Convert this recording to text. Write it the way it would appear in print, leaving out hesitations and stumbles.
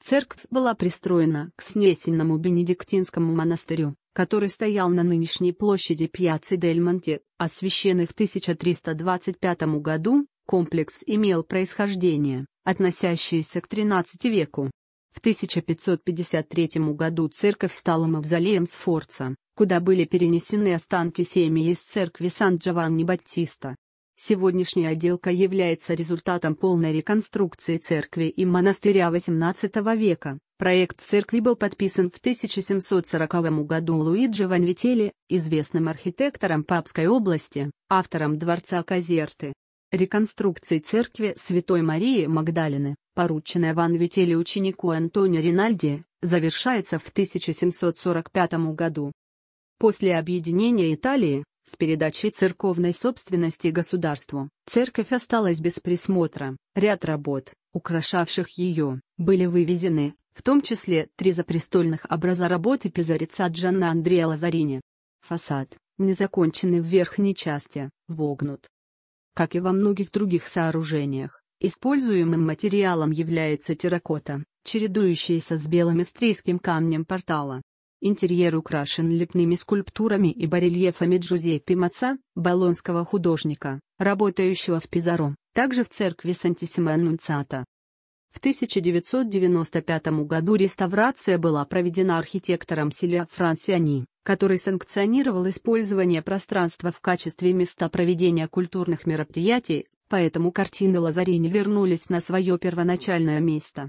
Церковь была пристроена к снесенному бенедиктинскому монастырю, который стоял на нынешней площади Пьяцци дель Монте, освященный в 1325 году. Комплекс имел происхождение, относящееся к XIII веку. В 1553 году церковь стала мавзолеем Сфорца, куда были перенесены останки семьи из церкви Сан-Джованни-Баттиста. Сегодняшняя отделка является результатом полной реконструкции церкви и монастыря XVIII века. Проект церкви был подписан в 1740 году Луиджи Ванвителли, известным архитектором Папской области, автором дворца Казерты. Реконструкции церкви Святой Марии Магдалины, порученная Ванвителли ученику Антонио Ринальди, завершается в 1745 году. После объединения Италии, с передачей церковной собственности государству, церковь осталась без присмотра. Ряд работ, украшавших ее, были вывезены, в том числе 3 запрестольных образа работы Пизарица Джанна Андреа Лазарини. Фасад, незаконченный в верхней части, вогнут. Как и во многих других сооружениях, используемым материалом является терракота, чередующаяся с белым истрийским камнем портала. Интерьер украшен лепными скульптурами и барельефами Джузеппе Маца, болонского художника, работающего в Пизаро, также в церкви Сантиссима Аннунциата. В 1995 году реставрация была проведена архитектором Силья Франсиани, который санкционировал использование пространства в качестве места проведения культурных мероприятий, поэтому картины Лазарини вернулись на свое первоначальное место.